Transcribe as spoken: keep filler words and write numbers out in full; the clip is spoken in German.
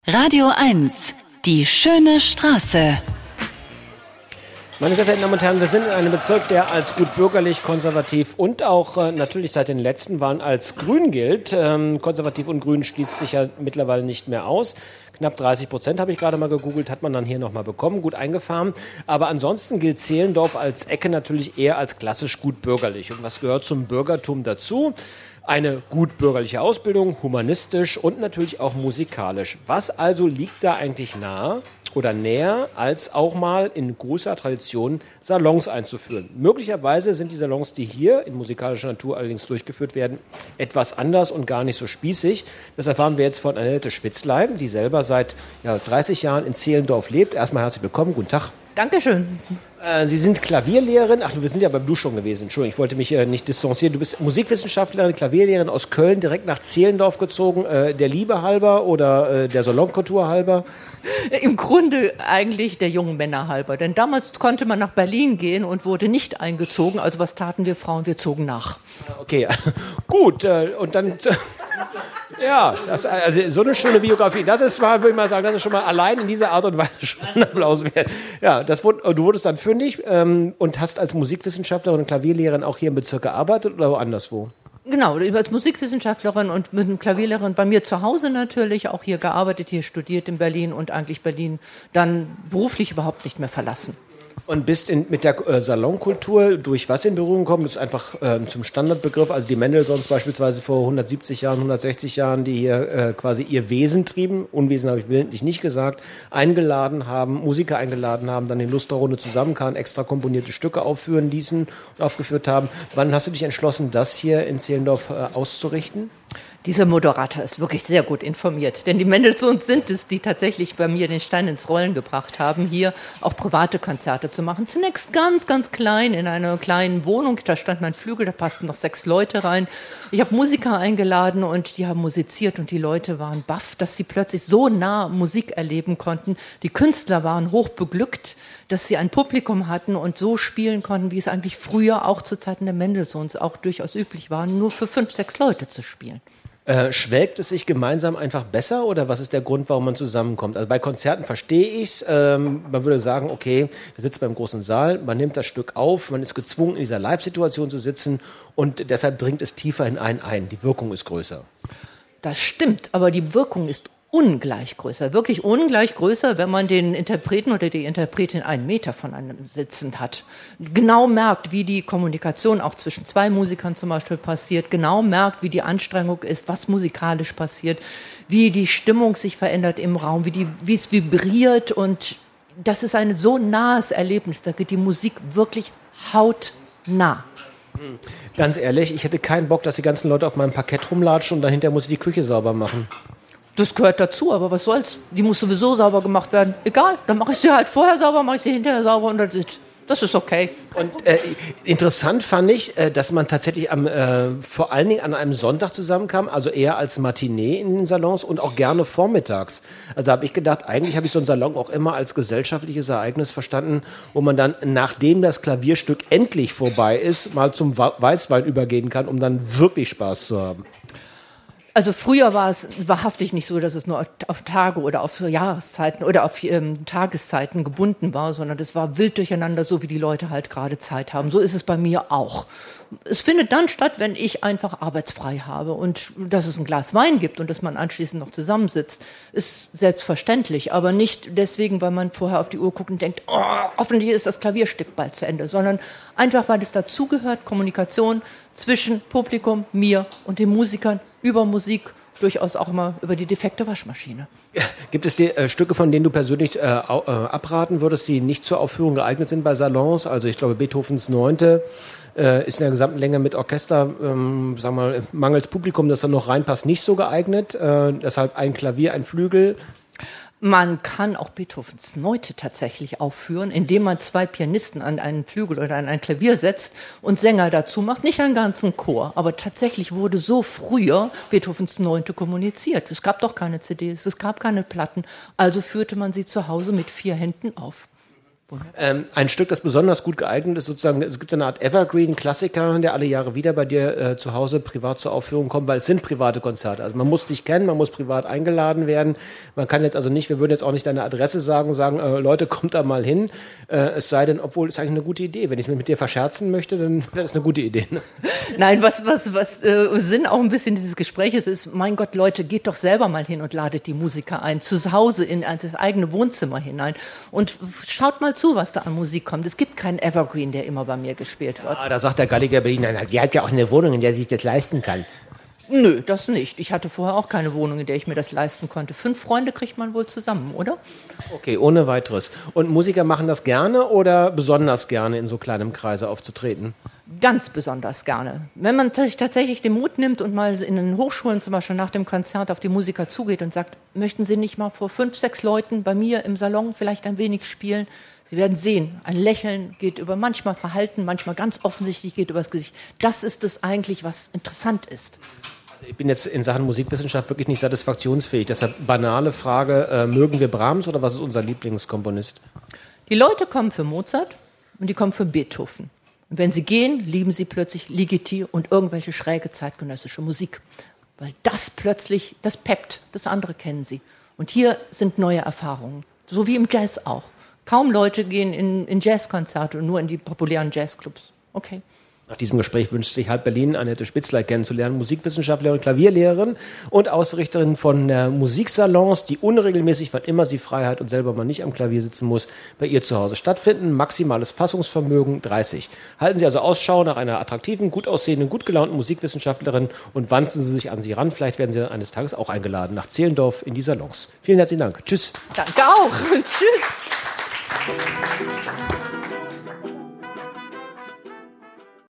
Radio eins, die schöne Straße. Meine sehr verehrten Damen und Herren, wir sind in einem Bezirk, der als gut bürgerlich, konservativ und auch äh, natürlich seit den letzten Wahlen als grün gilt. Ähm, konservativ und grün schließt sich ja mittlerweile nicht mehr aus. Knapp dreißig Prozent habe ich gerade mal gegoogelt, hat man dann hier nochmal bekommen, gut eingefahren. Aber ansonsten gilt Zehlendorf als Ecke natürlich eher als klassisch gut bürgerlich. Und was gehört zum Bürgertum dazu? Eine gut bürgerliche Ausbildung, humanistisch und natürlich auch musikalisch. Was also liegt da eigentlich nahe oder näher, als auch mal in großer Tradition Salons einzuführen? Möglicherweise sind die Salons, die hier in musikalischer Natur allerdings durchgeführt werden, etwas anders und gar nicht so spießig. Das erfahren wir jetzt von Annette Spitzlein, die selber seit ja, dreißig Jahren in Zehlendorf lebt. Erstmal herzlich willkommen, guten Tag. Dankeschön. Äh, Sie sind Klavierlehrerin. Ach, wir sind ja beim Du schon gewesen. Entschuldigung, ich wollte mich äh, nicht distanzieren. Du bist Musikwissenschaftlerin, Klavierlehrerin aus Köln, direkt nach Zehlendorf gezogen. Äh, der Liebe halber oder äh, der Salonkultur halber? Im Grunde eigentlich der jungen Männer halber. Denn damals konnte man nach Berlin gehen und wurde nicht eingezogen. Also was taten wir Frauen? Wir zogen nach. Okay, gut. Äh, und dann... Ja, das, also so eine schöne Biografie, das ist mal, würde ich mal sagen, das ist schon mal allein in dieser Art und Weise schon ein Applaus wert. Ja, das wurde, du wurdest dann fündig ähm, und hast als Musikwissenschaftlerin und Klavierlehrerin auch hier im Bezirk gearbeitet oder woanderswo? Genau, als Musikwissenschaftlerin und mit einem Klavierlehrerin bei mir zu Hause natürlich, auch hier gearbeitet, hier studiert in Berlin und eigentlich Berlin dann beruflich überhaupt nicht mehr verlassen. Und bist in, mit der äh, Salonkultur durch was in Berührung gekommen? Das ist einfach äh, zum Standardbegriff, also die Mendelssohns beispielsweise vor hundertsiebzig Jahren, hundertsechzig Jahren, die hier äh, quasi ihr Wesen trieben, Unwesen habe ich willentlich nicht gesagt, eingeladen haben, Musiker eingeladen haben, dann in Lusterrunde zusammenkamen, extra komponierte Stücke aufführen ließen und aufgeführt haben. Wann hast du dich entschlossen, das hier in Zehlendorf äh, auszurichten? Dieser Moderator ist wirklich sehr gut informiert, denn die Mendelssohns sind es, die tatsächlich bei mir den Stein ins Rollen gebracht haben, hier auch private Konzerte zu machen. Zunächst ganz, ganz klein in einer kleinen Wohnung, da stand mein Flügel, da passten noch sechs Leute rein. Ich habe Musiker eingeladen und die haben musiziert und die Leute waren baff, dass sie plötzlich so nah Musik erleben konnten. Die Künstler waren hoch beglückt, dass sie ein Publikum hatten und so spielen konnten, wie es eigentlich früher auch zu Zeiten der Mendelssohns auch durchaus üblich war, nur für fünf, sechs Leute zu spielen. Äh, schwelgt es sich gemeinsam einfach besser oder was ist der Grund, warum man zusammenkommt? Also bei Konzerten verstehe ich es. Ähm, man würde sagen, okay, man sitzt beim großen Saal, man nimmt das Stück auf, man ist gezwungen, in dieser Live-Situation zu sitzen und deshalb dringt es tiefer in einen ein. Die Wirkung ist größer. Das stimmt, aber die Wirkung ist ungleich größer, wirklich ungleich größer, wenn man den Interpreten oder die Interpretin einen Meter von einem sitzend hat. Genau merkt, wie die Kommunikation auch zwischen zwei Musikern zum Beispiel passiert, genau merkt, wie die Anstrengung ist, was musikalisch passiert, wie die Stimmung sich verändert im Raum, wie, die, wie es vibriert und das ist ein so nahes Erlebnis, da geht die Musik wirklich hautnah. Ganz ehrlich, ich hätte keinen Bock, dass die ganzen Leute auf meinem Parkett rumlatschen und dahinter muss ich die Küche sauber machen. Das gehört dazu, aber was soll's? Die muss sowieso sauber gemacht werden. Egal, dann mache ich sie halt vorher sauber, mache ich sie hinterher sauber und das ist, das ist okay. Und äh, interessant fand ich, äh, dass man tatsächlich am, äh, vor allen Dingen an einem Sonntag zusammenkam, also eher als Matinee in den Salons und auch gerne vormittags. Also da habe ich gedacht, eigentlich habe ich so einen Salon auch immer als gesellschaftliches Ereignis verstanden, wo man dann, nachdem das Klavierstück endlich vorbei ist, mal zum Weißwein übergehen kann, um dann wirklich Spaß zu haben. Also früher war es wahrhaftig nicht so, dass es nur auf Tage oder auf Jahreszeiten oder auf ähm, Tageszeiten gebunden war, sondern es war wild durcheinander, so wie die Leute halt gerade Zeit haben. So ist es bei mir auch. Es findet dann statt, wenn ich einfach arbeitsfrei habe und dass es ein Glas Wein gibt und dass man anschließend noch zusammensitzt, ist selbstverständlich, aber nicht deswegen, weil man vorher auf die Uhr guckt und denkt, oh, hoffentlich ist das Klavierstück bald zu Ende, sondern einfach, weil es dazugehört, Kommunikation zwischen Publikum, mir und den Musikern über Musik, durchaus auch immer über die defekte Waschmaschine. Ja, gibt es die, äh, Stücke, von denen du persönlich äh, au, äh, abraten würdest, die nicht zur Aufführung geeignet sind bei Salons? Also ich glaube, Beethovens Neunte äh, ist in der gesamten Länge mit Orchester, ähm, sagen wir mal, mangels Publikum, das da noch reinpasst, nicht so geeignet. Äh, deshalb ein Klavier, ein Flügel. Man kann auch Beethovens Neunte tatsächlich aufführen, indem man zwei Pianisten an einen Flügel oder an ein Klavier setzt und Sänger dazu macht. Nicht einen ganzen Chor, aber tatsächlich wurde so früher Beethovens Neunte kommuniziert. Es gab doch keine C Ds, es gab keine Platten, also führte man sie zu Hause mit vier Händen auf. Ähm, ein Stück, das besonders gut geeignet ist, sozusagen, es gibt eine Art Evergreen-Klassiker, der alle Jahre wieder bei dir äh, zu Hause privat zur Aufführung kommt, weil es sind private Konzerte. Also man muss dich kennen, man muss privat eingeladen werden. Man kann jetzt also nicht, wir würden jetzt auch nicht deine Adresse sagen, sagen, äh, Leute, kommt da mal hin. Äh, es sei denn, obwohl, ist eigentlich eine gute Idee. Wenn ich es mit dir verscherzen möchte, dann wäre das eine gute Idee. Ne? Nein, was, was, was äh, Sinn auch ein bisschen dieses Gespräches ist, mein Gott, Leute, geht doch selber mal hin und ladet die Musiker ein, zu Hause in das eigene Wohnzimmer hinein und schaut mal zu, was da an Musik kommt. Es gibt keinen Evergreen, der immer bei mir gespielt wird. Ah, da sagt der Galliger Berlin, nein, die hat ja auch eine Wohnung, in der sie sich das leisten kann. Nö, das nicht. Ich hatte vorher auch keine Wohnung, in der ich mir das leisten konnte. Fünf Freunde kriegt man wohl zusammen, oder? Okay, ohne weiteres. Und Musiker machen das gerne oder besonders gerne, in so kleinem Kreise aufzutreten? Ganz besonders gerne. Wenn man sich tatsächlich den Mut nimmt und mal in den Hochschulen zum Beispiel nach dem Konzert auf die Musiker zugeht und sagt, möchten Sie nicht mal vor fünf, sechs Leuten bei mir im Salon vielleicht ein wenig spielen? Sie werden sehen, ein Lächeln geht über manchmal Verhalten, manchmal ganz offensichtlich geht über das Gesicht. Das ist es eigentlich, was interessant ist. Ich bin jetzt in Sachen Musikwissenschaft wirklich nicht satisfaktionsfähig. Deshalb banale Frage, äh, mögen wir Brahms oder was ist unser Lieblingskomponist? Die Leute kommen für Mozart und die kommen für Beethoven. Und wenn sie gehen, lieben sie plötzlich Ligeti und irgendwelche schräge zeitgenössische Musik. Weil das plötzlich, das peppt, das andere kennen sie. Und hier sind neue Erfahrungen, so wie im Jazz auch. Kaum Leute gehen in, in Jazzkonzerte und nur in die populären Jazzclubs. Okay. Nach diesem Gespräch wünscht sich halb Berlin Annette Spitzler kennenzulernen, Musikwissenschaftlerin, Klavierlehrerin und Ausrichterin von äh, Musiksalons, die unregelmäßig, wann immer sie frei hat und selber mal nicht am Klavier sitzen muss, bei ihr zu Hause stattfinden. Maximales Fassungsvermögen dreißig. Halten Sie also Ausschau nach einer attraktiven, gut aussehenden, gut gelaunten Musikwissenschaftlerin und wanzen Sie sich an sie ran. Vielleicht werden Sie dann eines Tages auch eingeladen nach Zehlendorf in die Salons. Vielen herzlichen Dank. Tschüss. Danke auch. Tschüss.